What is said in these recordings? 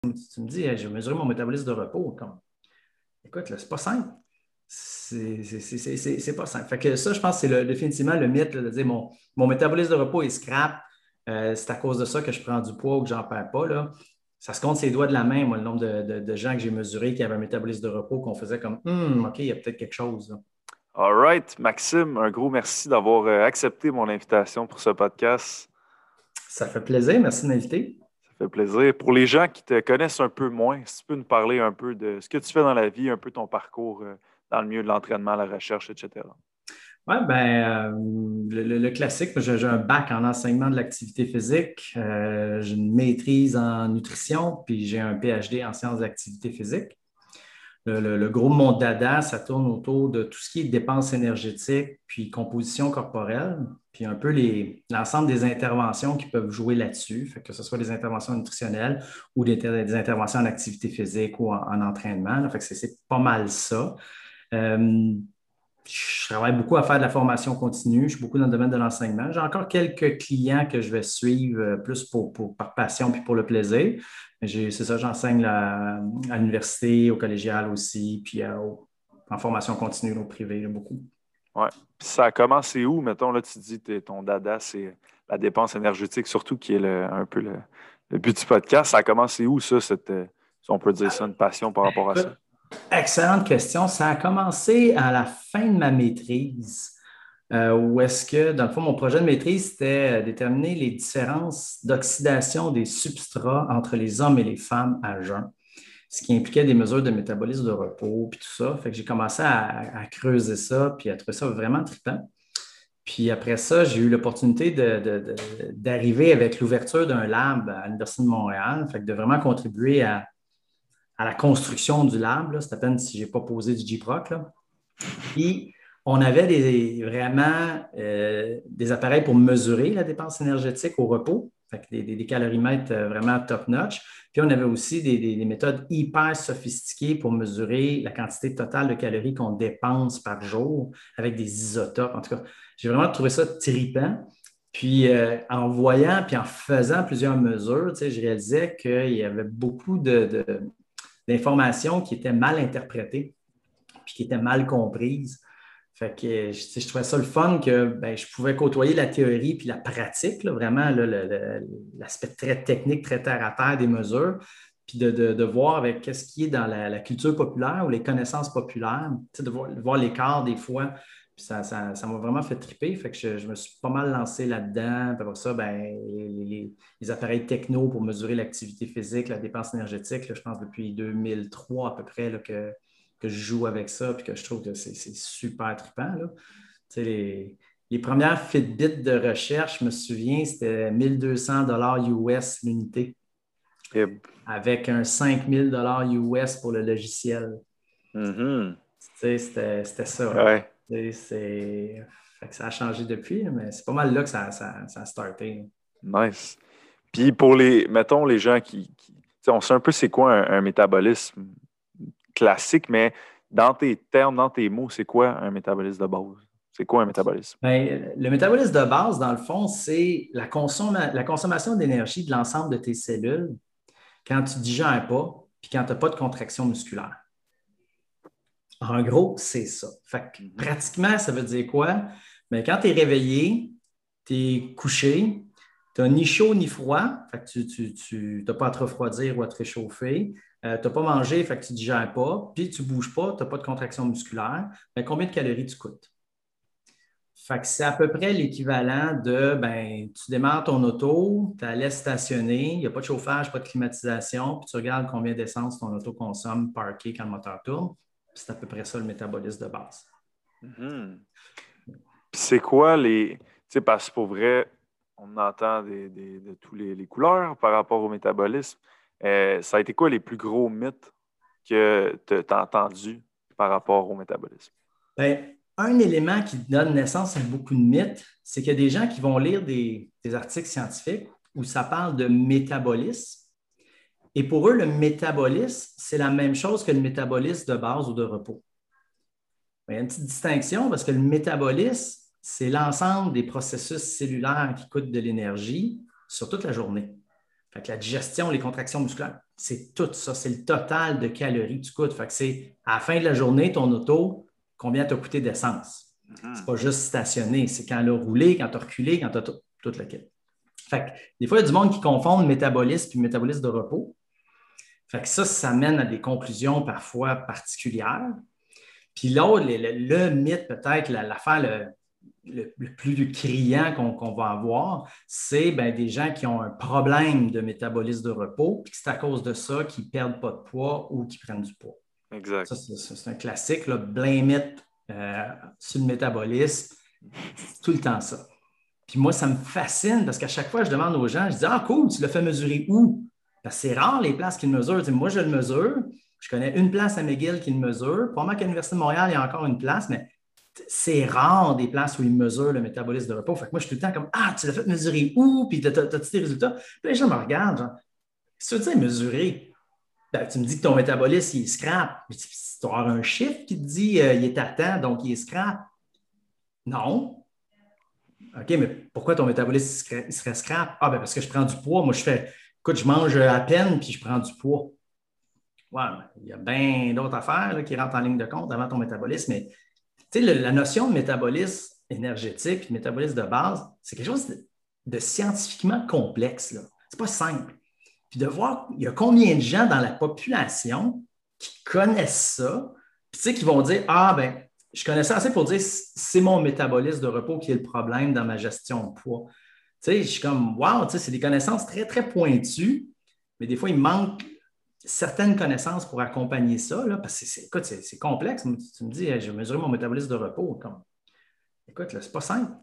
Tu me dis, hey, je vais mesurer mon métabolisme de repos. Écoute, là, c'est pas simple. C'est pas simple. Fait que ça, je pense que c'est définitivement le mythe là, de dire mon métabolisme de repos est scrap. C'est à cause de ça que je prends du poids ou que j'en perds pas. Là. Ça se compte sur les doigts de la main, moi, le nombre de gens que j'ai mesurés qui avaient un métabolisme de repos, qu'on faisait comme OK, il y a peut-être quelque chose. Là. All right, Maxime, un gros merci d'avoir accepté mon invitation pour ce podcast. Ça fait plaisir. Merci de m'inviter. Ça fait plaisir. Pour les gens qui te connaissent un peu moins, si tu peux nous parler un peu de ce que tu fais dans la vie, un peu ton parcours dans le milieu de l'entraînement, la recherche, etc. Oui, ben, le classique, j'ai un bac en enseignement de l'activité physique, j'ai une maîtrise en nutrition, puis j'ai un PhD en sciences de l'activité physique. Le gros de mon dada, ça tourne autour de tout ce qui est dépenses énergétiques, puis composition corporelle, puis un peu l'ensemble des interventions qui peuvent jouer là-dessus, fait que ce soit des interventions nutritionnelles ou des interventions en activité physique ou en entraînement. Là. Fait que c'est pas mal ça. Euh, je travaille beaucoup à faire de la formation continue. Je suis beaucoup dans le domaine de l'enseignement. J'ai encore quelques clients que je vais suivre plus par passion puis pour le plaisir. C'est ça, j'enseigne à l'université, au collégial aussi, puis en formation continue au privé, là, beaucoup. Ouais. Puis ça a commencé où, mettons, là, tu dis ton dada, c'est la dépense énergétique, surtout qui est un peu le but du podcast. Ça a commencé où, ça, si on peut dire ça, une passion par rapport à ça? Excellente question. Ça a commencé à la fin de ma maîtrise, où est-ce que, dans le fond, mon projet de maîtrise, c'était déterminer les différences d'oxydation des substrats entre les hommes et les femmes à jeun, ce qui impliquait des mesures de métabolisme de repos, puis tout ça. Fait que j'ai commencé à creuser ça, puis à trouver ça vraiment trippant. Puis après ça, j'ai eu l'opportunité d'arriver avec l'ouverture d'un lab à l'Université de Montréal, fait que de vraiment contribuer à la construction du lab. C'est à peine si je n'ai pas posé du JPROC. Là. Puis, on avait vraiment des appareils pour mesurer la dépense énergétique au repos, fait que des calorimètres vraiment top-notch. Puis, on avait aussi des méthodes hyper sophistiquées pour mesurer la quantité totale de calories qu'on dépense par jour avec des isotopes. En tout cas, j'ai vraiment trouvé ça trippant. Puis, en voyant puis en faisant plusieurs mesures, je réalisais qu'il y avait beaucoup d'informations qui étaient mal interprétées puis qui étaient mal comprises. Fait que je trouvais ça le fun que ben, je pouvais côtoyer la théorie puis la pratique, là, vraiment l'aspect très technique, très terre à terre des mesures, puis de voir avec qu'est-ce qui est dans la culture populaire ou les connaissances populaires, de voir l'écart des fois. Puis ça m'a vraiment fait triper. Fait que je me suis pas mal lancé là-dedans. Puis après ça, ben, les appareils techno pour mesurer l'activité physique, la dépense énergétique, là, je pense depuis 2003 à peu près là, que je joue avec ça puis que je trouve que c'est super trippant. Là. Les premières Fitbit de recherche, je me souviens, c'était 1200 US l'unité Et, avec un 5000 US pour le logiciel. Mhm. C'était ça. Là. Ouais, Fait que ça a changé depuis, mais c'est pas mal là que ça a starté. nice. Puis pour mettons, les gens tu sais, on sait un peu c'est quoi un métabolisme classique, mais dans tes termes, dans tes mots, c'est quoi un métabolisme de base? C'est quoi un métabolisme? Ben, le métabolisme de base, dans le fond, c'est la consommation d'énergie de l'ensemble de tes cellules quand tu ne digères pas puis quand tu n'as pas de contraction musculaire. En gros, c'est ça. Fait que, Mhm. pratiquement, ça veut dire quoi? Bien, quand tu es réveillé, tu es couché, tu n'as ni chaud ni froid, fait que tu n'as pas à te refroidir ou à te réchauffer. Tu n'as pas mangé, fait que tu ne digères pas, puis tu ne bouges pas, tu n'as pas de contraction musculaire. Bien, combien de calories tu coûtes? Fait que c'est à peu près l'équivalent de ben, tu démarres ton auto, tu la laisses stationner, il n'y a pas de chauffage, pas de climatisation, puis tu regardes combien d'essence ton auto consomme parké quand le moteur tourne. C'est à peu près ça le métabolisme de base. Mhm. Puis c'est quoi tu sais, parce que pour vrai, on entend de tous les couleurs par rapport au métabolisme. Ça a été quoi les plus gros mythes que tu as entendus par rapport au métabolisme? Ben, un élément qui donne naissance à beaucoup de mythes, c'est qu'il y a des gens qui vont lire des articles scientifiques où ça parle de métabolisme. Et pour eux, le métabolisme, c'est la même chose que le métabolisme de base ou de repos. Il y a une petite distinction parce que le métabolisme, c'est l'ensemble des processus cellulaires qui coûtent de l'énergie sur toute la journée. Fait que la digestion, les contractions musculaires, c'est tout ça. C'est le total de calories que tu coûtes. Fait que c'est à la fin de la journée, ton auto, combien t'as coûté d'essence. C'est pas juste stationner, c'est quand elle a roulé, quand tu as reculé, quand tu as tout le kit. Fait que des fois, il y a du monde qui confond le métabolisme et le métabolisme de repos. Fait que ça mène à des conclusions parfois particulières. Puis l'autre, le mythe, peut-être, l'affaire le plus criant qu'on va avoir, c'est des gens qui ont un problème de métabolisme de repos, puis que c'est à cause de ça qu'ils ne perdent pas de poids ou qu'ils prennent du poids. Exact. Ça, c'est un classique, là, blame it sur le métabolisme. C'est tout le temps ça. Puis moi, ça me fascine parce qu'à chaque fois, je demande aux gens, je dis, ah cool, tu l'as fait mesurer où? Parce que c'est rare les places qui le mesurent. Moi, je le mesure. Je connais une place à McGill qui le mesure. Probablement qu'à l'Université de Montréal, il y a encore une place, mais c'est rare des places où ils mesurent le métabolisme de repos. Fait que moi, je suis tout le temps comme, ah, tu l'as fait mesurer où? Puis t'as-tu tes résultats? Puis les gens me regardent, genre, qu'est-ce que tu veux dire mesurer? Tu me dis que ton métabolisme, il est scrap. Tu dois avoir un chiffre qui te dit il est à temps, donc il est scrap. Non. OK, mais pourquoi ton métabolisme il serait scrap? Ah, parce que je prends du poids. Moi, écoute, je mange à peine puis je prends du poids. Ouais, il y a bien d'autres affaires là, qui rentrent en ligne de compte avant ton métabolisme, mais la notion de métabolisme énergétique et de métabolisme de base, c'est quelque chose de scientifiquement complexe. Ce n'est pas simple. Puis de voir, il y a combien de gens dans la population qui connaissent ça, puis qui vont dire, ah, je connais ça assez pour dire, c'est mon métabolisme de repos qui est le problème dans ma gestion de poids. Je suis comme, wow, c'est des connaissances très, très pointues, mais des fois, il manque certaines connaissances pour accompagner ça, là, parce que écoute, c'est complexe. Tu me dis, je vais mesurer mon métabolisme de repos. Écoute, là, c'est pas simple.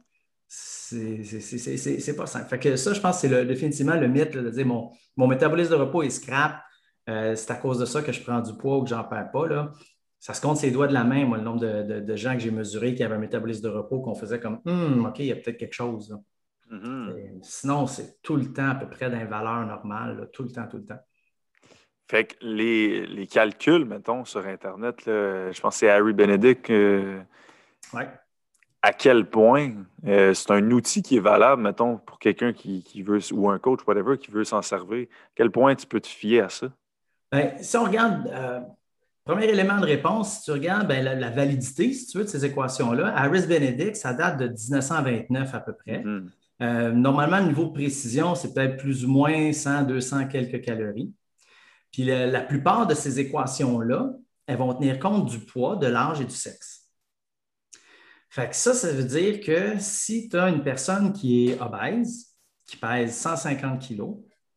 C'est pas simple. Fait que ça, je pense que c'est définitivement le mythe là, de dire mon métabolisme de repos est scrap. C'est à cause de ça que je prends du poids ou que j'en perds pas. Là. Ça se compte ses doigts de la main, moi, le nombre de gens que j'ai mesurés qui avaient un métabolisme de repos qu'on faisait comme OK, il y a peut-être quelque chose. Sinon, c'est tout le temps à peu près dans les valeurs normales, là, tout le temps, tout le temps. Fait que les calculs, mettons, sur Internet, là, je pense que c'est Harry Benedict. Ouais. À quel point c'est un outil qui est valable, mettons, pour quelqu'un qui veut, ou un coach, whatever, qui veut s'en servir. À quel point tu peux te fier à ça? Si on regarde, premier élément de réponse, si tu regardes la validité, si tu veux, de ces équations-là, Harris Benedict, ça date de 1929 à peu près. Normalement, le niveau de précision, c'est peut-être plus ou moins 100, 200 quelques calories. Puis la plupart de ces équations-là, elles vont tenir compte du poids, de l'âge et du sexe. Fait que ça veut dire que si tu as une personne qui est obèse, qui pèse 150 kilos,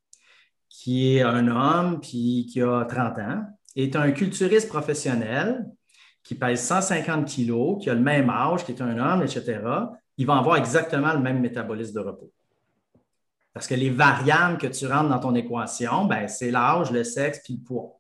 qui est un homme puis qui a 30 ans, et tu as un culturiste professionnel qui pèse 150 kilos, qui a le même âge, qui est un homme, etc., il va avoir exactement le même métabolisme de repos. Parce que les variables que tu rentres dans ton équation, c'est l'âge, le sexe puis le poids.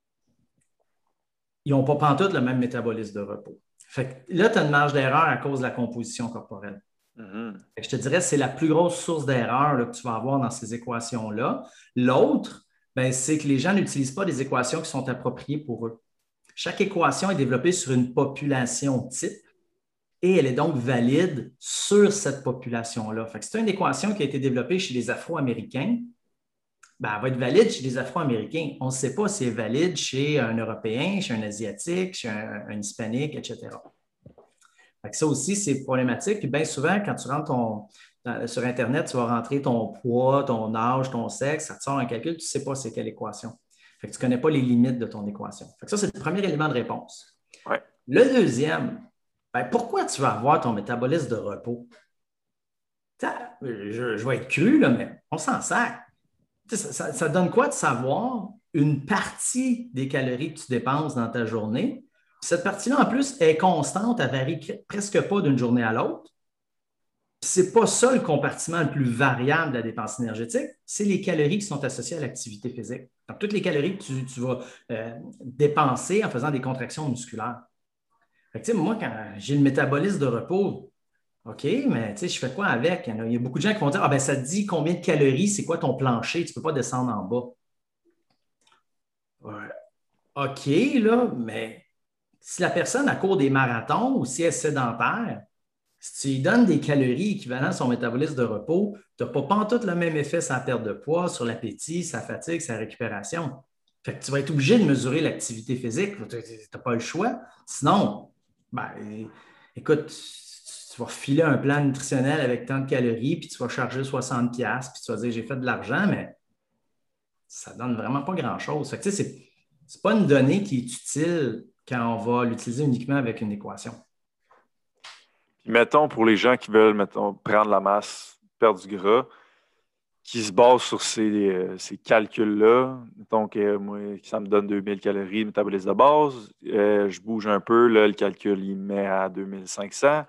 Ils n'ont pas pantoute le même métabolisme de repos. Fait que là, tu as une marge d'erreur à cause de la composition corporelle. Je te dirais que c'est la plus grosse source d'erreur que tu vas avoir dans ces équations-là. L'autre, c'est que les gens n'utilisent pas des équations qui sont appropriées pour eux. Chaque équation est développée sur une population type et elle est donc valide sur cette population-là. Fait que c'est une équation qui a été développée chez les Afro-Américains. Elle va être valide chez les Afro-Américains. On ne sait pas si elle est valide chez un Européen, chez un Asiatique, chez un Hispanique, etc. Fait que ça aussi, c'est problématique. Puis bien souvent, quand tu rentres sur Internet, tu vas rentrer ton poids, ton âge, ton sexe, ça te sort un calcul, tu ne sais pas c'est quelle équation. Fait que tu ne connais pas les limites de ton équation. Fait que ça, c'est le premier élément de réponse. Ouais. Le deuxième, pourquoi tu vas avoir ton métabolisme de repos? Je vais être cru, là, mais on s'en sert. Ça donne quoi de savoir une partie des calories que tu dépenses dans ta journée? Cette partie-là, en plus, est constante, elle varie presque pas d'une journée à l'autre. Ce n'est pas ça le compartiment le plus variable de la dépense énergétique, c'est les calories qui sont associées à l'activité physique. Donc, toutes les calories que tu vas dépenser en faisant des contractions musculaires. Fait que, moi, quand j'ai le métabolisme de repos, OK, mais je fais quoi avec? Il y a beaucoup de gens qui vont dire, ça te dit combien de calories, c'est quoi ton plancher, tu ne peux pas descendre en bas. Ouais. OK, là, mais si la personne a court des marathons ou si elle est sédentaire, Si tu lui donnes des calories équivalentes à son métabolisme de repos, tu n'as pas pantoute le même effet sur la perte de poids, sur l'appétit, sa fatigue, sa récupération. Fait que tu vas être obligé de mesurer l'activité physique. Tu n'as pas le choix. Sinon, ben, écoute, tu vas refiler un plan nutritionnel avec tant de calories, puis tu vas charger 60$, puis tu vas dire j'ai fait de l'argent, mais ça ne donne vraiment pas grand-chose. Fait que, tu sais, c'est pas une donnée qui est utile quand on va l'utiliser uniquement avec une équation. Puis mettons, pour les gens qui veulent, mettons, prendre la masse, perdre du gras, qui se basent sur ces calculs-là, mettons que moi, ça me donne 2000 calories de métabolisme de base, je bouge un peu, là, le calcul, il me met à 2500.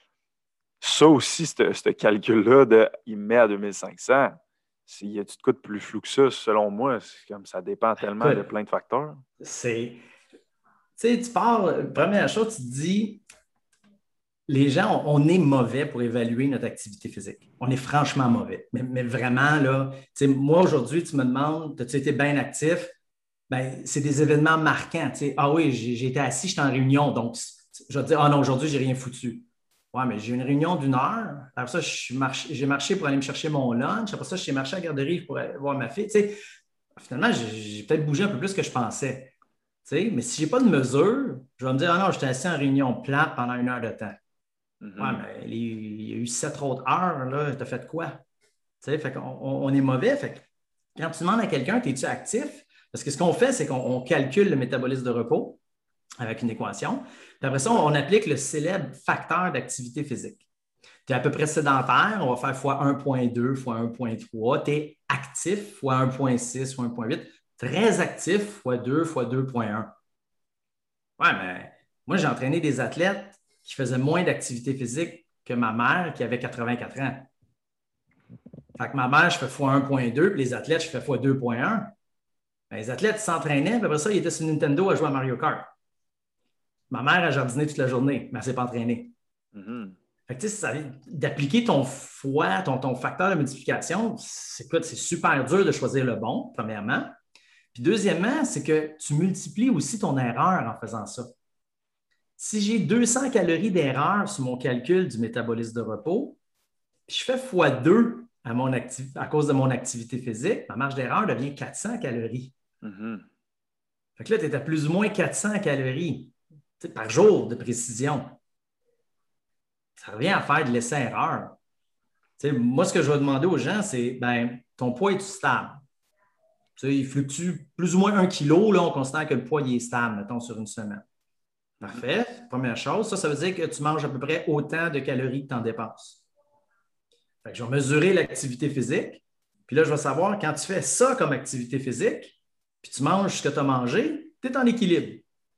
Ça aussi, ce calcul-là, il me met à 2500. Y a-tu de quoi de plus flou que ça, selon moi? C'est comme ça dépend tellement de Écoute, plein de facteurs. tu sais, tu pars, première chose, tu te dis, les gens, on est mauvais pour évaluer notre activité physique. On est franchement mauvais. Mais vraiment, là, tu sais, moi, aujourd'hui, tu me demandes, as-tu été bien actif? Ben, c'est des événements marquants. Tu sais. Ah oui, j'ai été assis, j'étais en réunion. Donc, je vais te dire, ah non, aujourd'hui, j'ai rien foutu. Ouais, mais j'ai eu une réunion d'une heure. Après ça, j'ai marché pour aller me chercher mon lunch. Après ça, j'ai marché à la garderie pour aller voir ma fille. Tu sais, finalement, j'ai peut-être bougé un peu plus que je pensais. Tu sais, mais si je n'ai pas de mesure, je vais me dire, ah non, j'étais assis en réunion plate pendant 1 heure de temps. Ouais, Mhm. mais il y a eu 7 autres heures, là, tu as fait quoi? Tu sais, fait qu'on on est mauvais. Fait que quand tu demandes à quelqu'un, es-tu actif? Parce que ce qu'on fait, c'est qu'on calcule le métabolisme de repos avec une équation. Puis après ça, on applique le célèbre facteur d'activité physique. Tu es à peu près sédentaire, on va faire fois 1,2 fois 1,3. Tu es actif fois 1,6 fois 1,8. Très actif fois 2 fois 2,1. Ouais, mais moi, j'ai entraîné des athlètes qui faisaient moins d'activité physique que ma mère qui avait 84 ans. Fait que ma mère, je fais fois 1,2, puis les athlètes, je fais fois 2,1. Ben, les athlètes s'entraînaient, puis après ça, ils étaient sur Nintendo à jouer à Mario Kart. Ma mère a jardiné toute la journée, mais elle ne s'est pas entraînée. Mhm. Fait que, d'appliquer ton foie, ton facteur de multiplication, c'est super dur de choisir le bon, premièrement. Puis deuxièmement, c'est que tu multiplies aussi ton erreur en faisant ça. Si j'ai 200 calories d'erreur sur mon calcul du métabolisme de repos, puis je fais fois 2 à cause de mon activité physique, ma marge d'erreur devient 400 calories. Mhm. Fait que là, tu es à plus ou moins 400 calories par jour de précision. Ça revient à faire de l'essai-erreur. Moi, ce que je vais demander aux gens, c'est ben, ton poids est-tu stable? Il fluctue plus ou moins 1 kilo. Là, on considère que le poids il est stable, mettons, sur une semaine. Mhm. Parfait. Première chose. Ça veut dire que tu manges à peu près autant de calories que tu en dépenses. Fait que je vais mesurer l'activité physique. Puis là, je vais savoir quand tu fais ça comme activité physique, puis tu manges ce que tu as mangé, tu es en équilibre.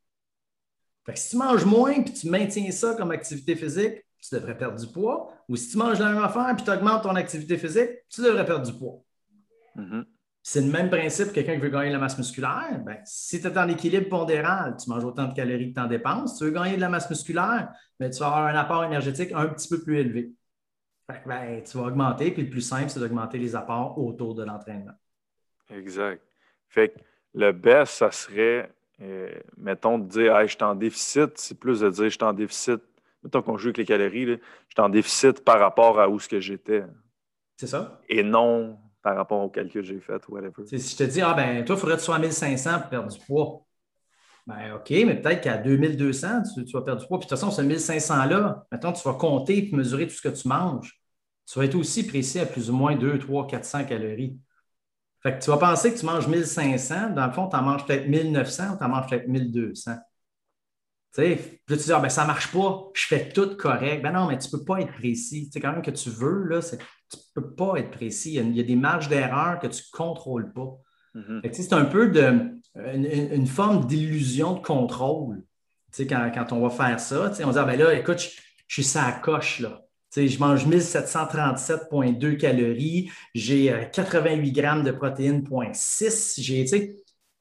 Fait que si tu manges moins puis tu maintiens ça comme activité physique, tu devrais perdre du poids. Ou si tu manges la même affaire puis tu augmentes ton activité physique, tu devrais perdre du poids. Mhm. C'est le même principe que quelqu'un qui veut gagner de la masse musculaire. Ben, si tu es en équilibre pondéral, tu manges autant de calories que tu en dépenses. Si tu veux gagner de la masse musculaire, ben, tu vas avoir un apport énergétique un petit peu plus élevé. Fait que, ben, tu vas augmenter, puis le plus simple, c'est d'augmenter les apports autour de l'entraînement. Exact. Fait que le best, ça serait, mettons, de dire, hey, je suis en déficit. C'est plus de dire, je suis en déficit. Mettons qu'on joue avec les calories, là, je suis en déficit par rapport à où ce que j'étais. C'est ça? Et non par rapport au calcul que j'ai fait, whatever. Si je te dis, ah ben, toi, il faudrait que tu sois à 1500 pour perdre du poids. Ben, OK, mais peut-être qu'à 2200, tu vas perdre du poids. Puis de toute façon, ce 1500-là, maintenant, tu vas compter et mesurer tout ce que tu manges. Tu vas être aussi précis à plus ou moins 2, 3, 400 calories. Fait que tu vas penser que tu manges 1500. Dans le fond, tu en manges peut-être 1900 ou tu en manges peut-être 1200. Tu sais, puis là, tu dis, ah, ben, ça ne marche pas, je fais tout correct. Ben non, mais tu ne peux pas être précis. Tu sais, quand même que tu veux, là, tu ne peux pas être précis. Il y a des marges d'erreur que tu ne contrôles pas. Mhm. Fait que, tu sais, c'est un peu une forme d'illusion de contrôle. Tu sais, quand on va faire ça, tu sais, on dit, ah, ben là, écoute, je suis ça à coche, là. Tu sais, je mange 1737,2 calories, j'ai 88 grammes de protéines, 0,6. Tu sais,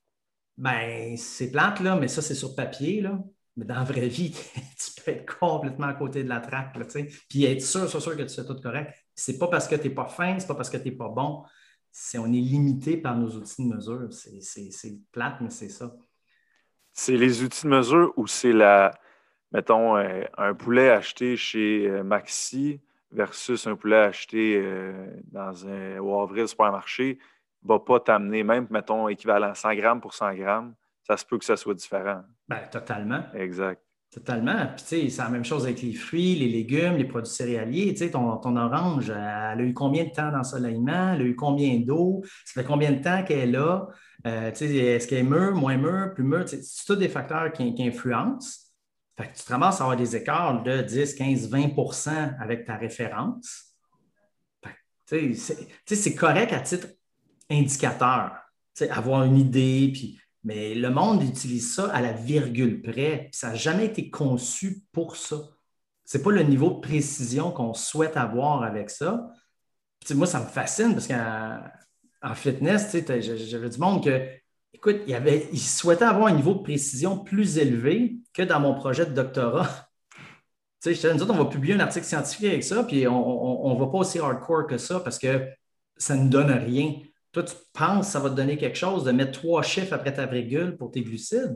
ben, c'est plate, là, mais ça, c'est sur papier, là. Mais dans la vraie vie, tu peux être complètement à côté de la traque, là, tu sais. Puis être sûr que tu fais tout correct. C'est pas parce que tu n'es pas fin, c'est pas parce que tu n'es pas bon. On est limité par nos outils de mesure. C'est plate, mais c'est ça. C'est les outils de mesure ou c'est mettons, un poulet acheté chez Maxi versus un poulet acheté au Avril supermarché ne va pas t'amener, même, mettons, équivalent 100 grammes pour 100 grammes, ça se peut que ça soit différent. Ben, totalement. Exact. Totalement. Puis, tu sais, c'est la même chose avec les fruits, les légumes, les produits céréaliers. Tu sais, ton orange, elle a eu combien de temps d'ensoleillement? Elle a eu combien d'eau? Ça fait combien de temps qu'elle est là? Tu sais, est-ce qu'elle est mûre, moins mûre, plus mûre? Tu sais, c'est tous des facteurs qui influencent. Fait que tu te ramasses à avoir des écarts de 10, 15, 20 avec ta référence. Fait que, tu sais, c'est correct à titre indicateur. Tu sais, avoir une idée, puis mais le monde utilise ça à la virgule près. Puis ça n'a jamais été conçu pour ça. Ce n'est pas le niveau de précision qu'on souhaite avoir avec ça. Puis, moi, ça me fascine parce qu'en fitness, j'avais du monde que, écoute, il souhaitait avoir un niveau de précision plus élevé que dans mon projet de doctorat. Nous autres, on va publier un article scientifique avec ça, puis on ne va pas aussi hardcore que ça parce que ça ne donne rien. Toi, tu penses que ça va te donner quelque chose de mettre 3 chiffres après ta virgule pour tes glucides?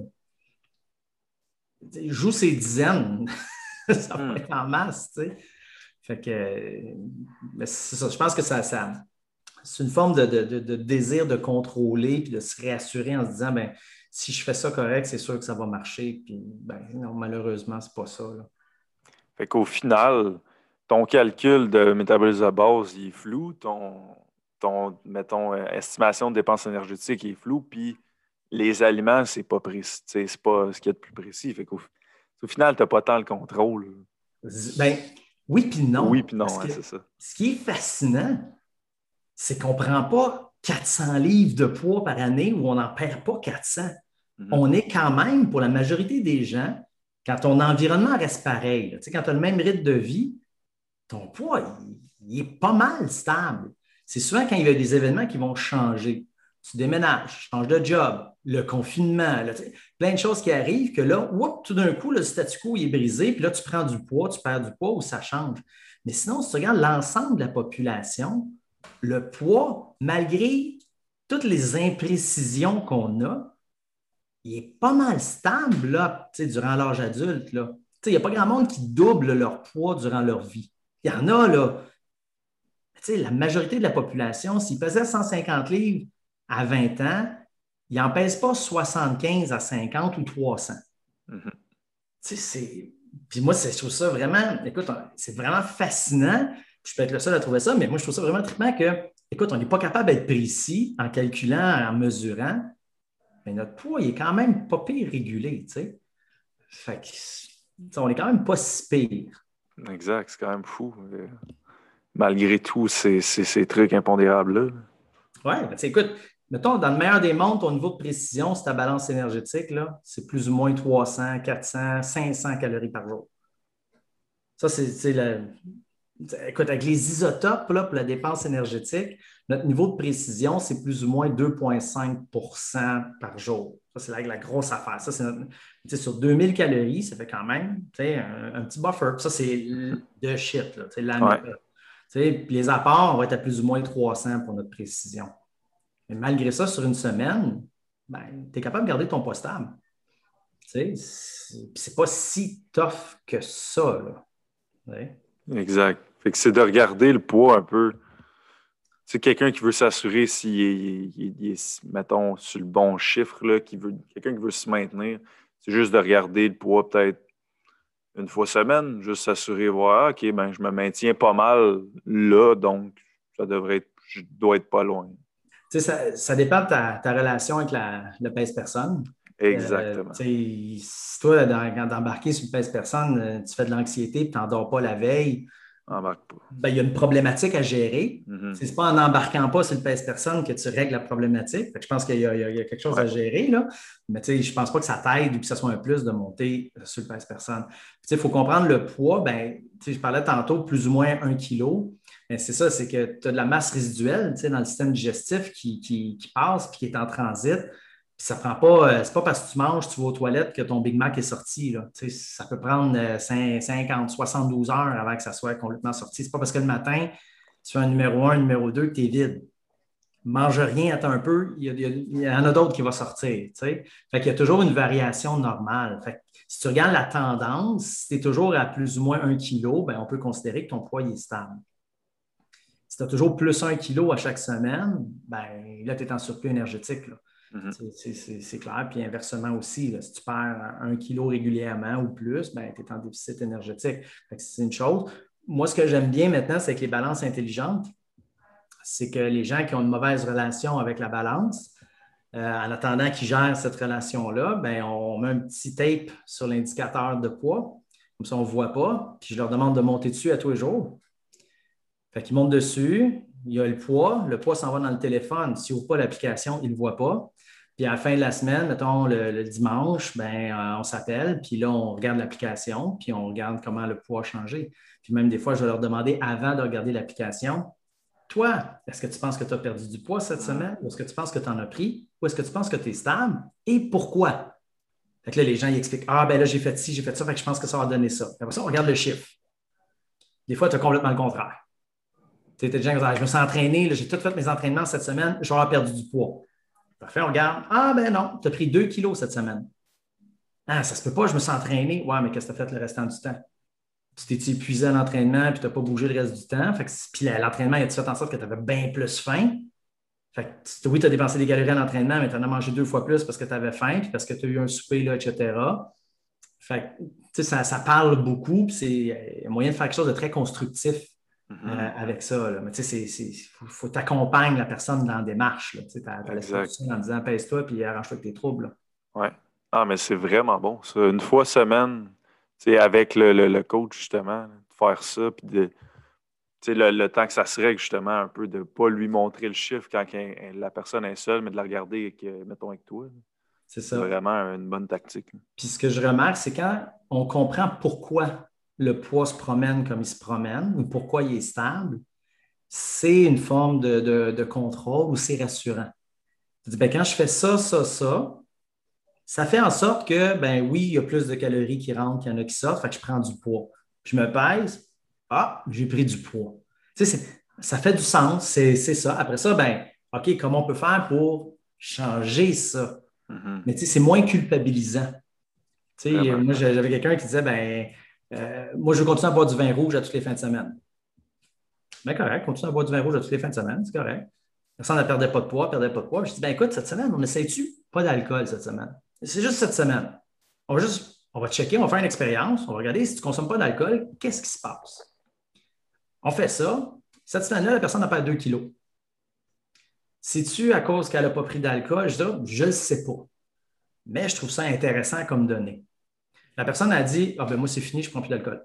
Joue ces dizaines, ça va être en masse, tu sais. Fait que, mais c'est ça, je pense que c'est une forme de désir de contrôler puis de se réassurer en se disant, ben, si je fais ça correct, c'est sûr que ça va marcher. Puis, ben, non, malheureusement, c'est pas ça, là. Fait qu'au final, ton calcul de métabolisme de base, il est flou, mettons, estimation de dépenses énergétiques est flou, puis les aliments, c'est pas précis, c'est pas ce qu'il y a de plus précis. Fait qu'au final, tu n'as pas tant le contrôle. Ben, oui puis non. Oui, puis non, Parce que c'est ça. ce qui est fascinant, c'est qu'on ne prend pas 400 livres de poids par année ou on n'en perd pas 400. On est quand même, pour la majorité des gens, quand ton environnement reste pareil, là, quand tu as le même rythme de vie, ton poids, il est pas mal stable. C'est souvent quand il y a des événements qui vont changer. Tu déménages, tu changes de job, le confinement, là, plein de choses qui arrivent que là, tout d'un coup, le statu quo il est brisé, puis là, tu prends du poids, tu perds du poids ou ça change. Mais sinon, si tu regardes l'ensemble de la population, le poids, malgré toutes les imprécisions qu'on a, il est pas mal stable là, durant l'âge adulte. Là. Il n'y a pas grand monde qui double leur poids durant leur vie. Il y en a, là. La majorité de la population, s'ils pesaient 150 livres à 20 ans, ils n'en pèsent pas 75 à 50 ou 300. Puis moi, je trouve ça vraiment, écoute, c'est vraiment fascinant. Je peux être le seul à trouver ça, mais moi, je trouve ça vraiment trippant que, écoute, on n'est pas capable d'être précis en calculant, en mesurant, mais notre poids, il est quand même pas pire régulé, tu sais. Fait que, on est quand même pas si pire. Exact, c'est quand même fou. Malgré tout, ces trucs impondérables-là. Oui, écoute, mettons, dans le meilleur des mondes, ton niveau de précision, c'est ta balance énergétique, là, c'est plus ou moins 300, 400, 500 calories par jour. Ça, c'est écoute, avec les isotopes, là, pour la dépense énergétique, notre niveau de précision, c'est plus ou moins 2,5 par jour. Ça, c'est la grosse affaire. Ça, c'est sur 2000 calories, ça fait quand même un petit buffer. Ça, c'est de shit, là, la méthode. Puis les apports, on va être à plus ou moins 300 pour notre précision. Mais malgré ça, sur une semaine, ben, tu es capable de garder ton poids stable. C'est pas si tough que ça. Là. Ouais. Exact. Fait que c'est de regarder le poids un peu. C'est quelqu'un qui veut s'assurer s'il est, mettons, sur le bon chiffre, là, quelqu'un qui veut se maintenir, c'est juste de regarder le poids peut-être une fois semaine, juste s'assurer, voir, OK, ben, je me maintiens pas mal là, donc je dois être pas loin. Ça dépend de ta relation avec le pèse-personne. Exactement. Si toi, d'embarquer sur le pèse-personne, tu fais de l'anxiété et tu n'endors pas la veille, Embarque pas. Ben, il y a une problématique à gérer. Mm-hmm. Ce n'est pas en n'embarquant pas sur le pèse-personne que tu règles la problématique. Fait que je pense qu'il y a quelque chose à gérer, là. Mais je ne pense pas que ça t'aide ou que ce soit un plus de monter sur le pèse-personne. Il faut comprendre le poids. Ben, je parlais tantôt plus ou moins 1 kilo. Ben, c'est ça, c'est que tu as de la masse résiduelle dans le système digestif qui passe et qui est en transit. Puis ça prend pas, c'est pas parce que tu manges, tu vas aux toilettes que ton Big Mac est sorti. Là. Ça peut prendre 50, 72 heures avant que ça soit complètement sorti. C'est pas parce que le matin, tu fais un numéro 1, un numéro 2 que tu es vide. mange rien, attends un peu, il y en a d'autres qui vont sortir. Tu sais. Fait qu'il y a toujours une variation normale. Fait que si tu regardes la tendance, si tu es toujours à plus ou moins 1 kilo, ben, on peut considérer que ton poids est stable. Si tu as toujours plus 1 kilo à chaque semaine, ben, là, tu es en surplus énergétique. Là. Mhm. C'est clair. Puis inversement aussi, là, si tu perds 1 kilo régulièrement ou plus, ben, tu es en déficit énergétique. C'est une chose. Moi, ce que j'aime bien maintenant, c'est que les balances intelligentes, c'est que les gens qui ont une mauvaise relation avec la balance, en attendant qu'ils gèrent cette relation-là, ben, on met un petit tape sur l'indicateur de poids. Comme ça, on ne voit pas. Puis je leur demande de monter dessus à tous les jours. Fait qu'ils montent dessus, il y a le poids s'en va dans le téléphone. S'ils n'ouvrent pas l'application, ils ne le voient pas. Puis à la fin de la semaine, mettons le dimanche, ben, on s'appelle, puis là, on regarde l'application, puis on regarde comment le poids a changé. Puis même des fois, je vais leur demander avant de regarder l'application, toi, est-ce que tu penses que tu as perdu du poids cette semaine? Ou est-ce que tu penses que tu en as pris? Ou est-ce que tu penses que tu es stable? Et pourquoi? Fait que là, les gens ils expliquent, ah, ben là, j'ai fait ci, j'ai fait ça, fait que je pense que ça va donner ça. Après ça, on regarde le chiffre. Des fois, tu as complètement le contraire. Tu sais, des gens qui disent, je me suis entraîné, j'ai tout fait mes entraînements cette semaine, je vais avoir perdu du poids. Parfait, on regarde, ah, ben non, tu as pris 2 kilos cette semaine. Ah, ça se peut pas, je me suis entraîné. Ouais, mais qu'est-ce que tu as fait le restant du temps? Tu t'es épuisé à l'entraînement puis tu n'as pas bougé le reste du temps. Fait que, puis l'entraînement, il a fait en sorte que tu avais bien plus faim. Fait que, oui, tu as dépensé des calories à l'entraînement, mais tu en as mangé 2 fois plus parce que tu avais faim, puis parce que tu as eu un souper, là, etc. Fait que, ça parle beaucoup, puis c'est un moyen de faire quelque chose de très constructif Mhm. avec ça. Là. Mais tu sais, il faut t'accompagner la personne dans la démarche. Tu ne laisses pas tout Exact. ça en disant pèse-toi puis arrange-toi avec tes troubles. Là. Ouais. Ah, mais c'est vraiment bon, ça. Une fois semaine, tu sais, avec le coach, justement, là, de faire ça, puis de, tu sais, le temps que ça se règle, justement, un peu, de ne pas lui montrer le chiffre quand la personne est seule, mais de la regarder, mettons, avec toi. Là. C'est C'est ça. vraiment une bonne tactique. Là. Puis ce que je remarque, c'est quand on comprend pourquoi le poids se promène comme il se promène ou pourquoi il est stable, c'est une forme de contrôle ou c'est rassurant. Tu dis, ben, quand je fais ça, ça fait en sorte que, ben oui, il y a plus de calories qui rentrent qu'il y en a qui sortent, fait que je prends du poids. Je me pèse, ah, j'ai pris du poids. Tu sais, ça fait du sens, c'est ça. Après ça, ben, OK, comment on peut faire pour changer ça? Mhm. Mais tu sais, c'est moins culpabilisant. Tu sais, Vraiment. moi, j'avais quelqu'un qui disait, ben, moi, je veux continuer à boire du vin rouge à toutes les fins de semaine. Ben, correct, continue à boire du vin rouge à toutes les fins de semaine, c'est correct. Personne ne perdait pas de poids, perdait pas de poids. Je dis, ben, écoute, cette semaine, on essaie-tu pas d'alcool cette semaine? C'est juste cette semaine. On va checker, on va faire une expérience, on va regarder si tu ne consommes pas d'alcool, qu'est-ce qui se passe? On fait ça. Cette semaine-là, la personne a perdu 2 kilos. C'est-tu à cause qu'elle n'a pas pris d'alcool? Je dis, ah, je ne le sais pas. Mais je trouve ça intéressant comme donnée. La personne a dit, ah ben moi, c'est fini, je ne prends plus d'alcool.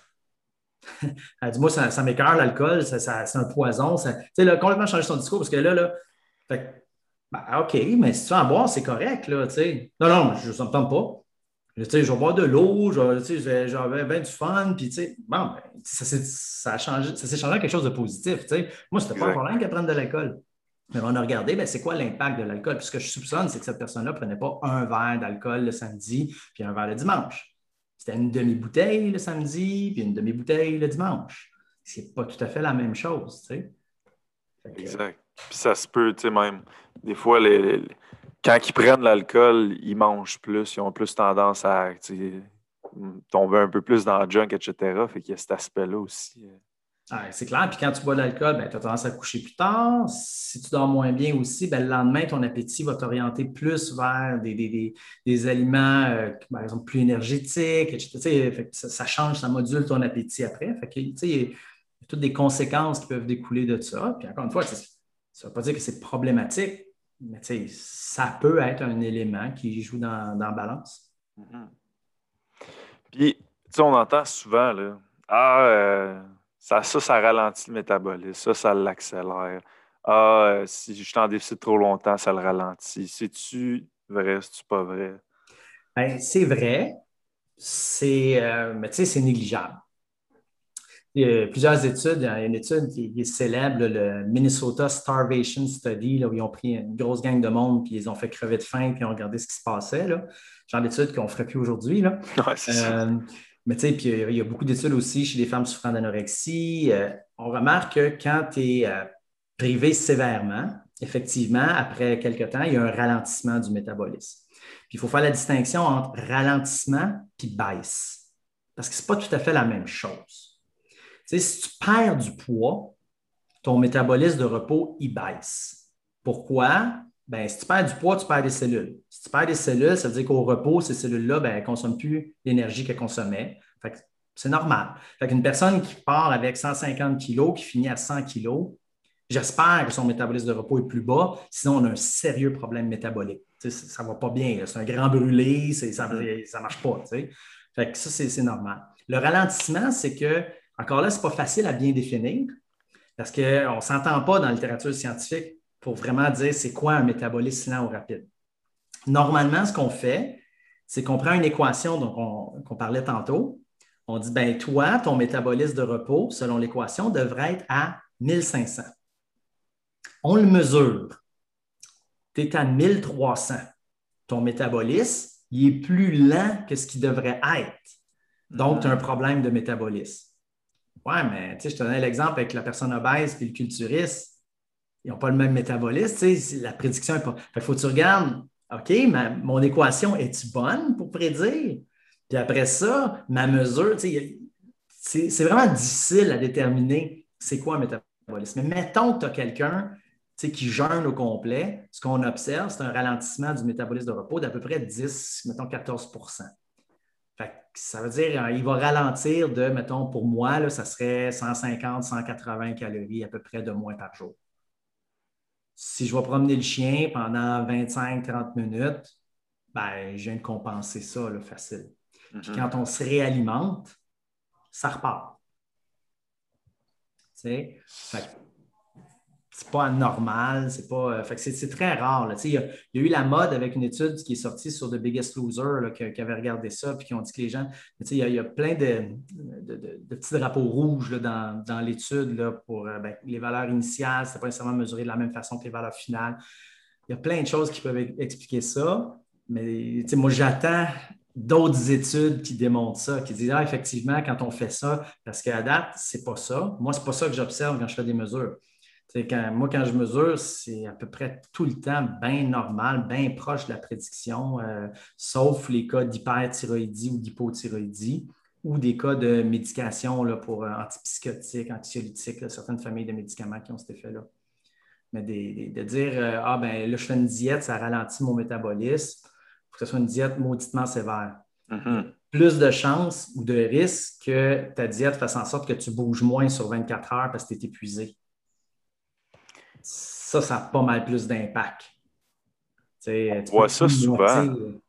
Elle dit, moi, ça m'écoeure l'alcool, c'est un poison. Ça... Tu sais, elle a complètement changé son discours parce que là, fait, ben, OK, mais si tu veux en boire, c'est correct, là, tu sais. Non, non, ça ne me tente pas. Tu sais, je vais boire de l'eau, j'avais bien du fun, puis tu sais, bon, ben, ça a changé, ça s'est changé à quelque chose de positif, tu sais. Moi, c'était pas un Exact. problème qu'elle prenne de l'alcool. Mais on a regardé, ben, c'est quoi l'impact de l'alcool? Puis ce que je soupçonne, c'est que cette personne-là ne prenait pas un verre d'alcool le samedi, puis un verre le dimanche. C'était une demi-bouteille le samedi, puis une demi-bouteille le dimanche. C'est pas tout à fait la même chose, tu sais. Fait que, Exact. Puis ça se peut, tu sais, même, des fois, quand ils prennent l'alcool, ils mangent plus, ils ont plus tendance à tu sais, tomber un peu plus dans le junk, etc. Fait qu'il y a cet aspect-là aussi. ouais, c'est clair. Puis quand tu bois de l'alcool, ben, tu as tendance à te coucher plus tard. Si tu dors moins bien aussi, ben, le lendemain, ton appétit va t'orienter plus vers des aliments, par exemple, plus énergétiques, etc. Tu sais, fait que ça change, ça module ton appétit après. Fait que, tu sais, il y a toutes des conséquences qui peuvent découler de ça. Puis encore une fois, ça ne veut pas dire que c'est problématique, mais tu sais, ça peut être un élément qui joue dans la balance. Mhm. Puis, tu sais, on entend souvent, là, ah, ça ralentit le métabolisme, ça l'accélère. Ah, si je suis en déficit trop longtemps, ça le ralentit. C'est-tu vrai, c'est-tu pas vrai? Ben, c'est vrai, mais tu sais, c'est négligeable. Il y a plusieurs études. Il y a une étude qui est célèbre, là, le Minnesota Starvation Study, là, où ils ont pris une grosse gang de monde, puis ils ont fait crever de faim, puis ils ont regardé ce qui se passait. Là. Genre d'études qu'on ne ferait plus aujourd'hui. Là. Ouais, c'est ça. Euh, mais tu sais, puis il y a beaucoup d'études aussi chez les femmes souffrant d'anorexie. On remarque que quand tu es privé sévèrement, effectivement, après quelques temps, il y a un ralentissement du métabolisme. Puis il faut faire la distinction entre ralentissement et baisse, parce que ce n'est pas tout à fait la même chose. Tu sais, si tu perds du poids, ton métabolisme de repos, il baisse. Pourquoi? Ben, si tu perds du poids, tu perds des cellules. Si tu perds des cellules, ça veut dire qu'au repos, ces cellules-là, ben, elles ne consomment plus l'énergie qu'elles consommaient. Fait que c'est normal. Fait qu'une personne qui part avec 150 kilos, qui finit à 100 kilos, j'espère que son métabolisme de repos est plus bas, sinon on a un sérieux problème métabolique. Tu sais, ça ne va pas bien. C'est un grand brûlé, ça ne marche pas. Tu sais. Fait que ça, c'est normal. Le ralentissement, c'est que, encore là, ce n'est pas facile à bien définir parce qu'on ne s'entend pas dans la littérature scientifique pour vraiment dire c'est quoi un métabolisme lent ou rapide. Normalement, ce qu'on fait, c'est qu'on prend une équation qu'on parlait tantôt. On dit, ben toi, ton métabolisme de repos, selon l'équation, devrait être à 1500. On le mesure. Tu es à 1300. Ton métabolisme, il est plus lent que ce qu'il devrait être. Donc, tu as un problème de métabolisme. Ouais, mais je te donnais l'exemple avec la personne obèse et le culturiste. Ils n'ont pas le même métabolisme. La prédiction n'est pas. Il faut que tu regardes, OK, mon équation est-tu bonne pour prédire? Puis après ça, ma mesure, c'est vraiment difficile à déterminer c'est quoi un métabolisme. Mais mettons que tu as quelqu'un qui jeûne au complet, ce qu'on observe, c'est un ralentissement du métabolisme de repos d'à peu près 10, mettons 14 fait que ça veut dire qu'il va ralentir de, mettons, pour moi, là, ça serait 150, 180 calories à peu près de moins par jour. Si je vais promener le chien pendant 25-30 minutes, ben, je viens de compenser ça là, facile. Puis quand on se réalimente, ça repart. Tu sais? C'est pas anormal, c'est pas. Fait que c'est très rare. Là. Il y a eu la mode avec une étude qui est sortie sur The Biggest Loser là, qui avait regardé ça, puis qui ont dit que les gens. Il y a plein de petits drapeaux rouges là, dans l'étude là, pour les valeurs initiales, ce n'est pas nécessairement mesuré de la même façon que les valeurs finales. Il y a plein de choses qui peuvent expliquer ça, mais moi, j'attends d'autres études qui démontrent ça, qui disent effectivement, quand on fait ça, parce qu'à date, c'est pas ça. Moi, c'est pas ça que j'observe quand je fais des mesures. Quand je mesure, c'est à peu près tout le temps bien normal, bien proche de la prédiction, sauf les cas d'hyperthyroïdie ou d'hypothyroïdie ou des cas de médication là, pour antipsychotiques, anxiolytiques, là, certaines familles de médicaments qui ont cet effet-là. Mais de dire là, je fais une diète, ça ralentit mon métabolisme, il faut que ce soit une diète mauditement sévère. Mm-hmm. Plus de chances ou de risques que ta diète fasse en sorte que tu bouges moins sur 24 heures parce que tu es épuisé. Ça a pas mal plus d'impact. On voit ça souvent.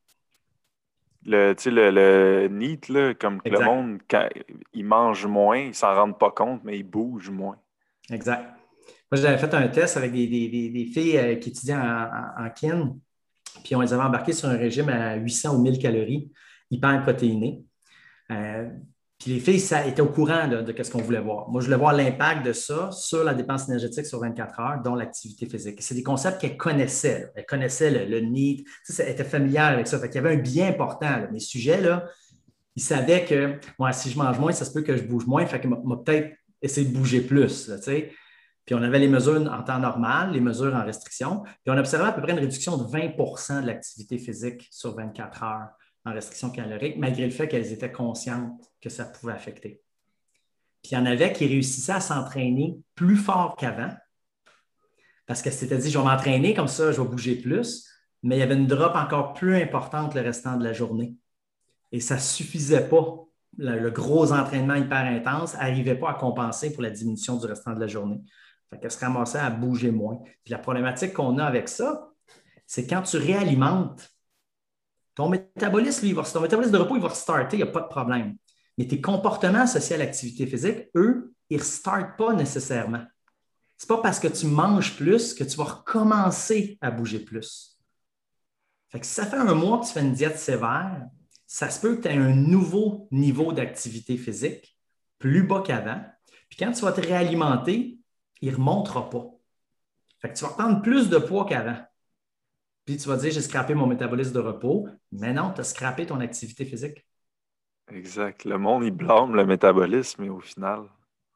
Le NEAT, là, comme que le monde, quand il mange moins, il ne s'en rend pas compte, mais il bouge moins. Exact. Moi, j'avais fait un test avec des filles qui étudiaient en kin, puis on les avait embarquées sur un régime à 800 ou 1000 calories, hyper protéiné. Puis les filles ça, étaient au courant là, de ce qu'on voulait voir. Moi, je voulais voir l'impact de ça sur la dépense énergétique sur 24 heures, dont l'activité physique. C'est des concepts qu'elles connaissaient. Là. Elles connaissaient le NEAT. Elles étaient familières avec ça. Fait qu'il y avait un biais important. Là. Mes sujets, là, ils savaient que moi, si je mange moins, ça se peut que je bouge moins. Fait qu'ils m'ont peut-être essayé de bouger plus. Là, puis on avait les mesures en temps normal, les mesures en restriction. Puis on observait à peu près une réduction de 20 de l'activité physique sur 24 heures en restriction calorique, malgré le fait qu'elles étaient conscientes que ça pouvait affecter. Puis il y en avait qui réussissaient à s'entraîner plus fort qu'avant, parce qu'elles s'étaient dit, je vais m'entraîner, comme ça, je vais bouger plus, mais il y avait une drop encore plus importante le restant de la journée. Et ça ne suffisait pas. Le gros entraînement hyper intense n'arrivait pas à compenser pour la diminution du restant de la journée. Fait qu'elle se ramassait à bouger moins. Puis la problématique qu'on a avec ça, c'est quand tu réalimentes, ton métabolisme, ton métabolisme de repos, il va restarter, il n'y a pas de problème. Mais tes comportements associés à l'activité physique, eux, ils ne restartent pas nécessairement. Ce n'est pas parce que tu manges plus que tu vas recommencer à bouger plus. Fait que si ça fait un mois que tu fais une diète sévère, ça se peut que tu aies un nouveau niveau d'activité physique, plus bas qu'avant. Puis quand tu vas te réalimenter, il ne remontera pas. Fait que tu vas reprendre plus de poids qu'avant. Puis tu vas dire, j'ai scrappé mon métabolisme de repos. Mais non, tu as scrappé ton activité physique. Exact. Le monde, il blâme le métabolisme, mais au final...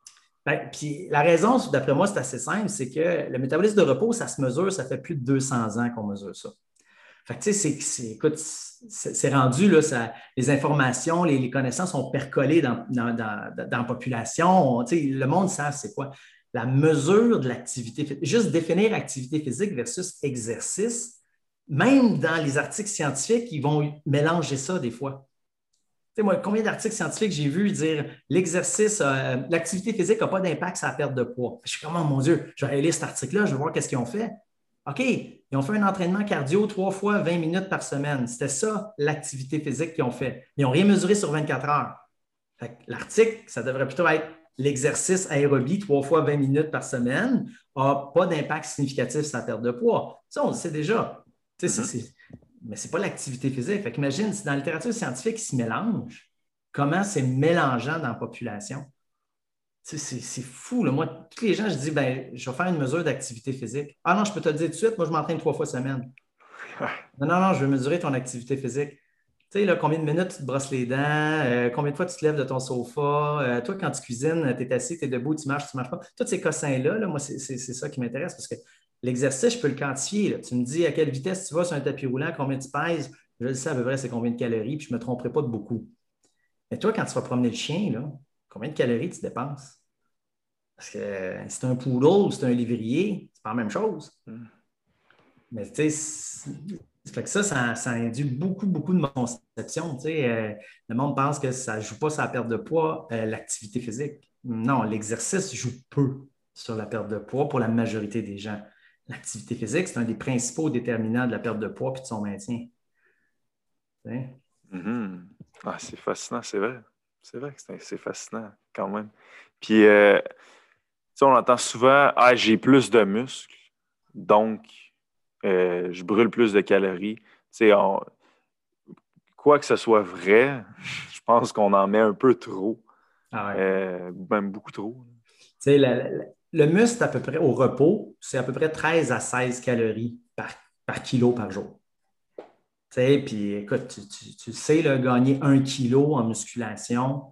Ben, puis la raison, d'après moi, c'est assez simple, c'est que le métabolisme de repos, ça se mesure, ça fait plus de 200 ans qu'on mesure ça. Fait que, tu sais, écoute, c'est rendu, là, les informations, les connaissances sont percolées dans la population. Tu sais, le monde sait c'est quoi. La mesure de l'activité physique, juste définir activité physique versus exercice, même dans les articles scientifiques, ils vont mélanger ça des fois. Tu sais, moi, combien d'articles scientifiques j'ai vu dire l'exercice, l'activité physique n'a pas d'impact sur la perte de poids. Je suis comme, oh mon Dieu, je vais aller lire cet article-là, je vais voir qu'est-ce qu'ils ont fait. OK, ils ont fait un entraînement cardio 3 fois 20 minutes par semaine. C'était ça, l'activité physique qu'ils ont fait. Ils n'ont rien mesuré sur 24 heures. L'article, ça devrait plutôt être l'exercice aérobie 3 fois 20 minutes par semaine n'a pas d'impact significatif sur la perte de poids. Ça, on le sait déjà. Mais ce n'est pas l'activité physique. Fait qu'imagine, si dans la littérature scientifique, ils se mélangent, comment c'est mélangeant dans la population? C'est fou. Là. Moi, tous les gens, je dis, ben, je vais faire une mesure d'activité physique. Ah non, je peux te le dire tout de suite, moi, je m'entraîne 3 fois semaine. Non, non, non, je veux mesurer ton activité physique. Tu sais, là, combien de minutes tu te brosses les dents, combien de fois tu te lèves de ton sofa, toi, quand tu cuisines, tu es assis, tu es debout, tu marches pas. Tous ces cossins-là, là, moi, c'est ça qui m'intéresse parce que l'exercice, je peux le quantifier. Là. Tu me dis à quelle vitesse tu vas sur un tapis roulant, combien tu pèses, je le sais à peu près c'est combien de calories, puis je ne me tromperai pas de beaucoup. Mais toi, quand tu vas promener le chien, là, combien de calories tu dépenses? Parce que si c'est un poodle ou c'est un lévrier, c'est pas la même chose. Mais tu sais, fait que ça induit beaucoup, beaucoup de conceptions. Le monde pense que ça ne joue pas sur la perte de poids, l'activité physique. Non, l'exercice joue peu sur la perte de poids pour la majorité des gens. L'activité physique, c'est un des principaux déterminants de la perte de poids et de son maintien. Mm-hmm. Ah, c'est fascinant, c'est vrai. C'est vrai que c'est fascinant quand même. Puis, on entend souvent, ah, j'ai plus de muscles, donc je brûle plus de calories. Quoi que ce soit vrai, je pense qu'on en met un peu trop, Ah ouais. même beaucoup trop. Le muscle, à peu près, au repos, c'est à peu près 13 à 16 calories par kilo par jour. Puis écoute, tu sais, là, gagner 1 kilo en musculation,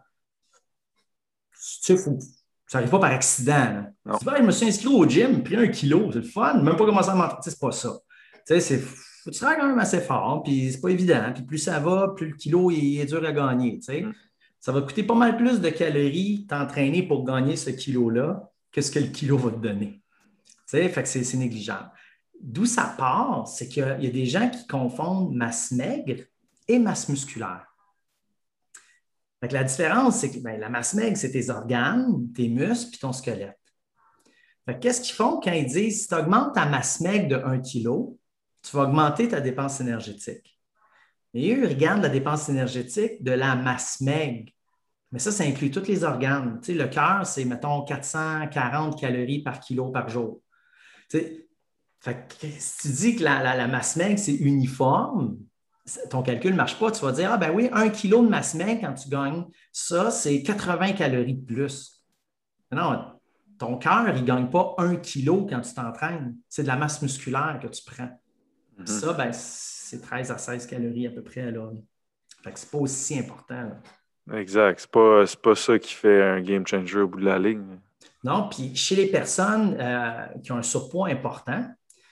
ça n'arrive pas par accident. Non. Tu dis, je me suis inscrit au gym, pris 1 kilo, c'est le fun, même pas commencé à m'entraîner, c'est pas ça. Tu travailles quand même assez fort, puis c'est pas évident. Puis plus ça va, plus le kilo est dur à gagner. Ça va coûter pas mal plus de calories t'entraîner pour gagner ce kilo-là que ce que le kilo va te donner. Fait que c'est négligeable. D'où ça part, c'est qu'il y a des gens qui confondent masse maigre et masse musculaire. Fait que la différence, c'est que la masse maigre, c'est tes organes, tes muscles puis ton squelette. Qu'est-ce qu'ils font quand ils disent si tu augmentes ta masse maigre de 1 kg, tu vas augmenter ta dépense énergétique. Et eux, ils regardent la dépense énergétique de la masse maigre. Mais ça inclut tous les organes. Le cœur, c'est, mettons, 440 calories par kilo par jour. Fait que, si tu dis que la masse maigre, c'est uniforme, ton calcul ne marche pas. Tu vas dire, ah ben oui, 1 kilo de masse maigre, quand tu gagnes ça, c'est 80 calories de plus. Non, ton cœur, il ne gagne pas 1 kilo quand tu t'entraînes. C'est de la masse musculaire que tu prends. Mm-hmm. Ça, ben, c'est 13 à 16 calories à peu près. Là. Fait que c'est pas aussi important. Là. Exact. C'est pas ça qui fait un game changer au bout de la ligne. Non, puis chez les personnes qui ont un surpoids important,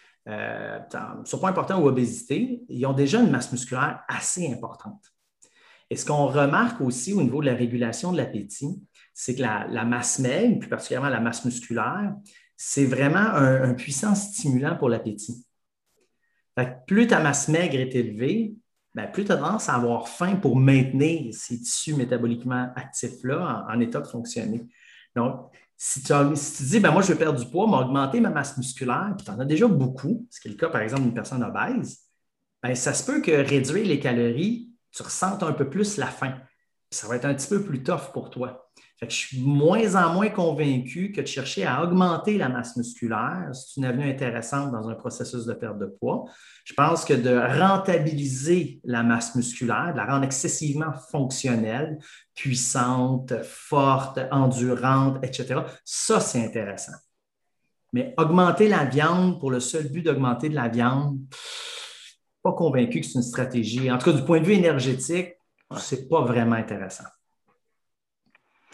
surpoids important ou obésité, ils ont déjà une masse musculaire assez importante. Et ce qu'on remarque aussi au niveau de la régulation de l'appétit, c'est que la masse maigre, plus particulièrement la masse musculaire, c'est vraiment un puissant stimulant pour l'appétit. Plus ta masse maigre est élevée, plus tu as tendance à avoir faim pour maintenir ces tissus métaboliquement actifs-là en état de fonctionner. Donc, si tu dis, moi, je veux perdre du poids, m'augmenter ma masse musculaire, puis tu en as déjà beaucoup, ce qui est le cas, par exemple, d'une personne obèse, ça se peut que réduire les calories, tu ressentes un peu plus la faim. Puis ça va être un petit peu plus tough pour toi. Fait que je suis moins en moins convaincu que de chercher à augmenter la masse musculaire, c'est une avenue intéressante dans un processus de perte de poids. Je pense que de rentabiliser la masse musculaire, de la rendre excessivement fonctionnelle, puissante, forte, endurante, etc., ça, c'est intéressant. Mais augmenter la viande pour le seul but d'augmenter de la viande, pas convaincu que c'est une stratégie. En tout cas, du point de vue énergétique, c'est pas vraiment intéressant.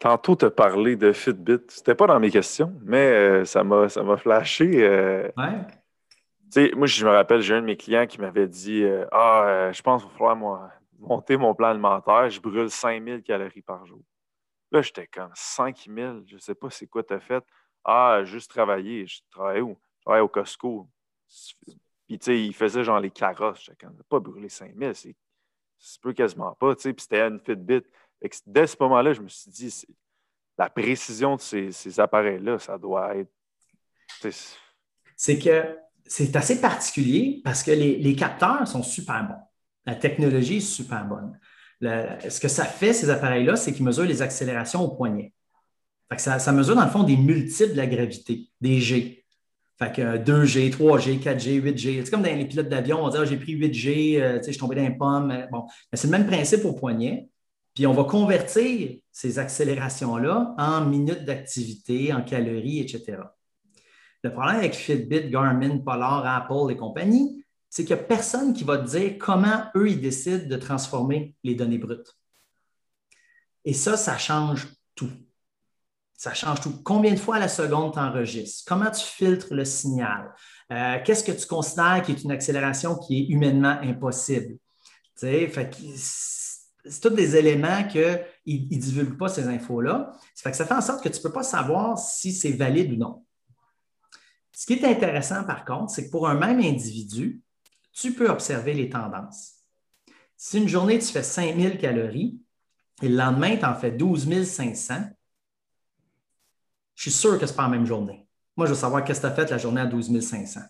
Tantôt, tu as parlé de Fitbit. C'était pas dans mes questions, mais ça m'a flashé. Ouais. Tu sais, moi, je me rappelle, j'ai un de mes clients qui m'avait dit je pense qu'il va falloir monter mon plan alimentaire. Je brûle 5 000 calories par jour. Là, j'étais comme 5 000, je sais pas c'est quoi tu as fait. Ah, juste travailler. Je travaillais où? Je travaillais au Costco. Puis, tu sais, il faisait genre les carrosses. J'étais comme, pas brûler 5 000, ça se peut quasiment pas, tu sais. Puis c'était une Fitbit. Fait que dès ce moment-là, je me suis dit, la précision de ces appareils-là, ça doit être. C'est que c'est assez particulier parce que les capteurs sont super bons. La technologie est super bonne. Ce que ça fait, ces appareils-là, c'est qu'ils mesurent les accélérations au poignet. Fait que ça mesure, dans le fond, des multiples de la gravité, des G. Fait que 2G, 3G, 4G, 8G. C'est comme dans les pilotes d'avion, on va dire j'ai pris 8G, je suis tombé dans les pommes. Bon, mais c'est le même principe au poignet. Puis on va convertir ces accélérations-là en minutes d'activité, en calories, etc. Le problème avec Fitbit, Garmin, Polar, Apple et compagnie, c'est qu'il n'y a personne qui va te dire comment eux, ils décident de transformer les données brutes. Et ça change tout. Ça change tout. Combien de fois à la seconde tu enregistres? Comment tu filtres le signal? Qu'est-ce que tu considères qui est une accélération qui est humainement impossible? Fait que c'est tous des éléments qu'ils ne divulguent pas, ces infos-là. Ça fait en sorte que tu ne peux pas savoir si c'est valide ou non. Ce qui est intéressant, par contre, c'est que pour un même individu, tu peux observer les tendances. Si une journée, tu fais 5 000 calories et le lendemain, tu en fais 12 500, je suis sûr que ce n'est pas la même journée. Moi, je veux savoir qu'est-ce que tu as fait la journée à 12 500.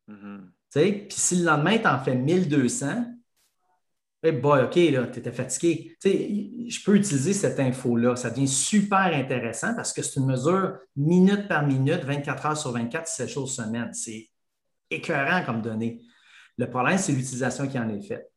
Puis si le lendemain, tu en fais 1200, eh boy, OK, là, tu étais fatigué. Je peux utiliser cette info-là. Ça devient super intéressant parce que c'est une mesure minute par minute, 24 heures sur 24, 7 jours semaine. C'est écœurant comme données. Le problème, c'est l'utilisation qui en est faite.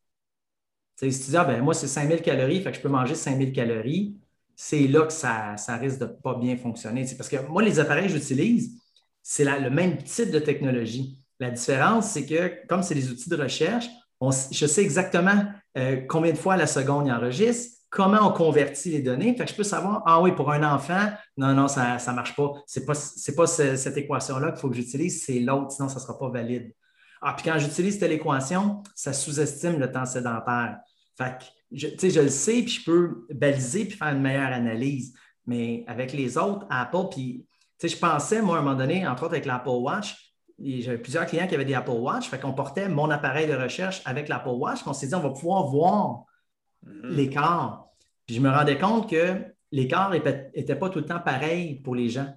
Si tu dis, moi, c'est 5000 calories, fait que je peux manger 5000 calories, c'est là que ça risque de ne pas bien fonctionner. Parce que moi, les appareils que j'utilise, c'est le même type de technologie. La différence, c'est que comme c'est des outils de recherche, je sais exactement combien de fois à la seconde ils enregistrent, comment on convertit les données. Fait que je peux savoir, ah oui, pour un enfant, non, ça ne marche pas. C'est pas cette équation-là qu'il faut que j'utilise, c'est l'autre, sinon ça ne sera pas valide. Ah, puis quand j'utilise telle équation, ça sous-estime le temps sédentaire. Fait que, je le sais, puis je peux baliser puis faire une meilleure analyse. Mais avec les autres, Apple, puis je pensais, moi, à un moment donné, entre autres avec l'Apple Watch, j'avais plusieurs clients qui avaient des Apple Watch, fait qu'on portait mon appareil de recherche avec l'Apple Watch, puis on s'est dit, on va pouvoir voir l'écart. Puis je me rendais compte que l'écart n'était pas tout le temps pareil pour les gens.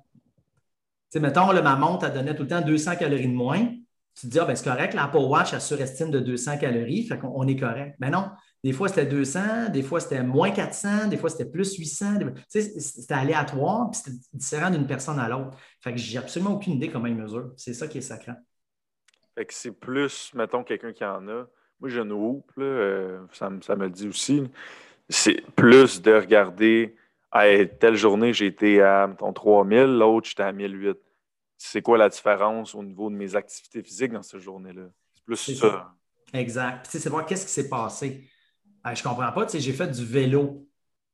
Mettons, là, ma montre, elle donnait tout le temps 200 calories de moins. Tu te dis, c'est correct, l'Apple Watch, elle surestime de 200 calories, fait qu'on est correct. Mais non, des fois, c'était 200, des fois, c'était moins 400, des fois, c'était plus 800. C'était aléatoire, puis c'était différent d'une personne à l'autre. Fait que j'ai absolument aucune idée comment ils mesurent. C'est ça qui est sacrant. Fait que c'est plus, mettons, quelqu'un qui en a. Moi, j'ai une Whoop, là, ça me le dit aussi. C'est plus de regarder, hey, telle journée, j'ai été à, mettons, 3000, l'autre, j'étais à 1008. C'est quoi la différence au niveau de mes activités physiques dans cette journée-là? C'est plus C'est ça. ça. Exact. Puis, c'est voir qu'est-ce qui s'est passé. Je ne comprends pas. J'ai fait du vélo.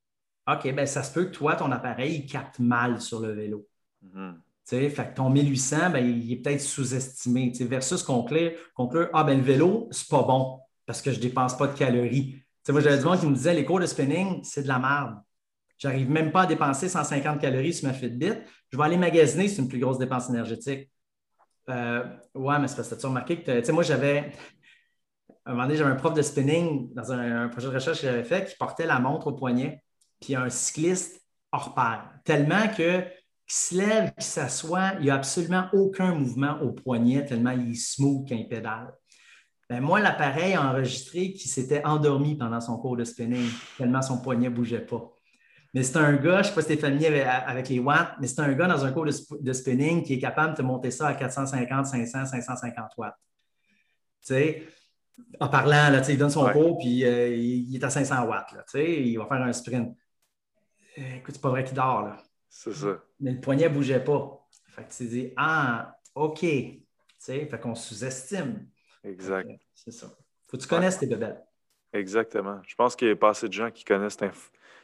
OK, ça se peut que toi, ton appareil, il capte mal sur le vélo. Fait que ton 1800, il est peut-être sous-estimé. Versus conclure, le vélo, c'est pas bon parce que je ne dépense pas de calories. Moi, j'avais du monde qui me disait les cours de spinning, c'est de la merde. J'arrive même pas à dépenser 150 calories sur ma Fitbit. Je vais aller magasiner, c'est une plus grosse dépense énergétique. Ouais, mais c'est parce que tu as remarqué que, moi, un moment donné, j'avais un prof de spinning dans un projet de recherche que j'avais fait qui portait la montre au poignet, puis un cycliste hors pair. Tellement que qu'il se lève, qu'il s'assoit, il n'y a absolument aucun mouvement au poignet, tellement il est smooth quand il pédale. Moi, l'appareil a enregistré qu'il s'était endormi pendant son cours de spinning, tellement son poignet ne bougeait pas. Mais c'est un gars, je ne sais pas si tu es familier avec les watts, mais c'est un gars dans un cours de spinning qui est capable de te monter ça à 450, 500, 550 watts. Tu sais, en parlant, là, il donne son cours, puis il est à 500 watts. Là, il va faire un sprint. Écoute, c'est pas vrai qu'il dort. Là. C'est ça. Mais le poignet ne bougeait pas. Fait que tu te dis, ah, OK. Fait qu'on sous-estime. Exact. C'est ça. Faut que tu connaisses tes bébelles. Exactement. Je pense qu'il y a pas assez de gens qui connaissent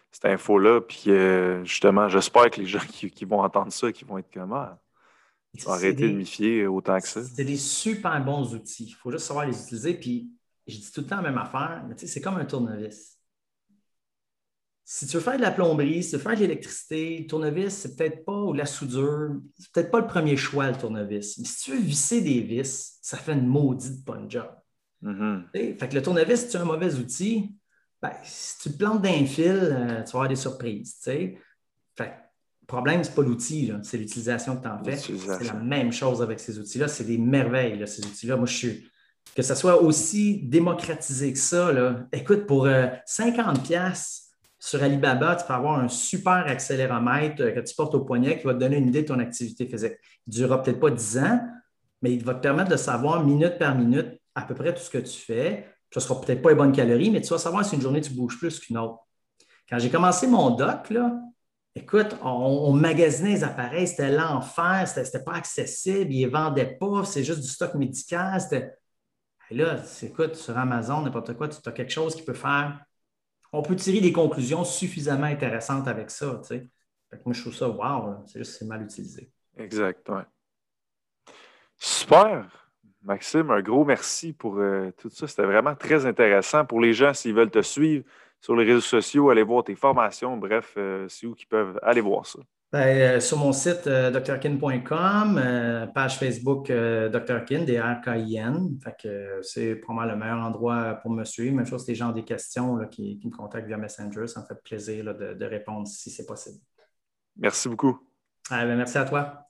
cette info-là. Puis justement, j'espère que les gens qui vont entendre ça, qui vont être comme je vais C'est arrêter de des, m'y fier autant que ça. c'est des super bons outils. Il faut juste savoir les utiliser. Puis, je dis tout le temps la même affaire, mais tu sais, c'est comme un tournevis. Si tu veux faire de la plomberie, si tu veux faire de l'électricité, le tournevis, c'est peut-être pas, ou de la soudure, c'est peut-être pas le premier choix, le tournevis. Mais si tu veux visser des vis, ça fait une maudite bonne job. Mhm. Fait que le tournevis, si tu as un mauvais outil, ben, si tu te plantes d'un fil, tu vas avoir des surprises. T'sais. Fait que, le problème, ce n'est pas l'outil, là, c'est l'utilisation que tu en fais. C'est la L'utilisation. même chose avec ces outils-là. C'est des merveilles, là, ces outils-là. Moi, je suis. Que ça soit aussi démocratisé que ça, là. Écoute, pour 50$ sur Alibaba, tu peux avoir un super accéléromètre que tu portes au poignet qui va te donner une idée de ton activité physique. Il ne durera peut-être pas 10 ans, mais il va te permettre de savoir minute par minute à peu près tout ce que tu fais. Ce ne sera peut-être pas les bonnes calories, mais tu vas savoir si une journée tu bouges plus qu'une autre. Quand j'ai commencé mon doc, là, écoute, on magasinait les appareils, c'était l'enfer, c'était pas accessible, ils ne vendaient pas, c'est juste du stock médical. Et là, écoute, sur Amazon, n'importe quoi, tu as quelque chose qui peut faire. On peut tirer des conclusions suffisamment intéressantes avec ça. Tu sais. Fait que moi, je trouve ça wow, là. C'est juste que c'est mal utilisé. Exact, ouais. Super! Maxime, un gros merci pour tout ça. C'était vraiment très intéressant. Pour les gens, s'ils veulent te suivre sur les réseaux sociaux, aller voir tes formations, bref, c'est où qu'ils peuvent aller voir ça. Ben, sur mon site drkin.com, page Facebook drkin, DRKIN. Fait que c'est probablement le meilleur endroit pour me suivre. Même chose, si les gens ont des questions là, qui me contactent via Messenger, ça me fait plaisir là, de répondre si c'est possible. Merci beaucoup. Ben, merci à toi.